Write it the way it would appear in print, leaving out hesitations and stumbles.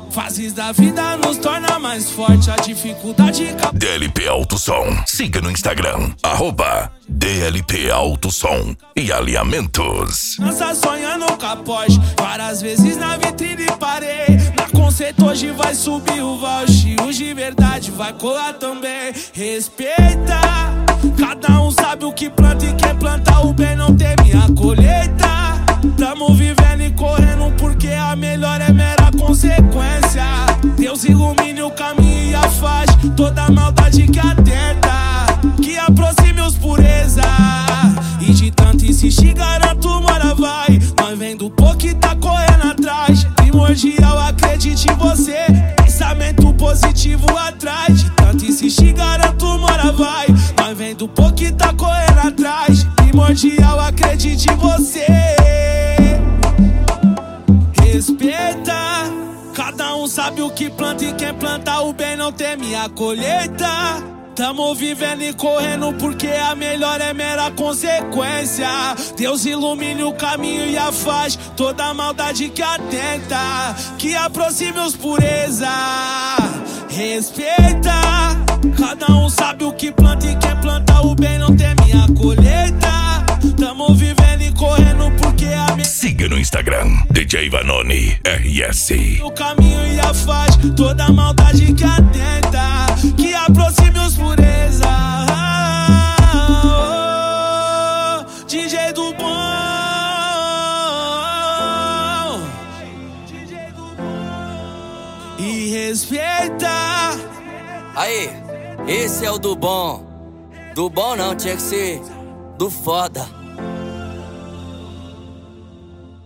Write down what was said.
Fases da vida nos torna mais forte. A dificuldade... DLP Alto Som. Siga no Instagram, @DLP Alto Som e Alinhamentos. Lança sonhando com a Porsche. Várias vezes na vitrine parei. Na Conceito hoje vai subir o voucher. Os de verdade vai colar também. Respeita. Cada um sabe o que planta e quem planta o bem não teme a colheita. Tamo vivendo e correndo porque a melhor é mera consequência. Deus ilumine o caminho e afaste toda maldade que atenta, que aproxime os pureza. E de tanto insistir garanto mora vai. Nós vem do pouco e tá correndo atrás. Primordial acredite em você, pensamento positivo atrás. De tanto insistir garanto mora vai. Nós vem do pouco e tá correndo atrás. Primordial acredite em você. Respeita. Cada um sabe o que planta e quem planta o bem não teme a colheita. Tamo vivendo e correndo porque a melhor é mera consequência. Deus ilumine o caminho e afaste toda maldade que atenta, que aproxime os pureza. Respeita. Cada um sabe o que planta e quem planta o bem não teme a colheita. Tamo vivendo e correndo porque a melhor... Siga no Instagram, DJ Vanoni RS. O caminho e afaste toda maldade que atenta, que aproxime os pureza. DJ do bom. DJ do bom. E respeita. Aí, esse é o do bom. Do bom não, tinha que ser do foda.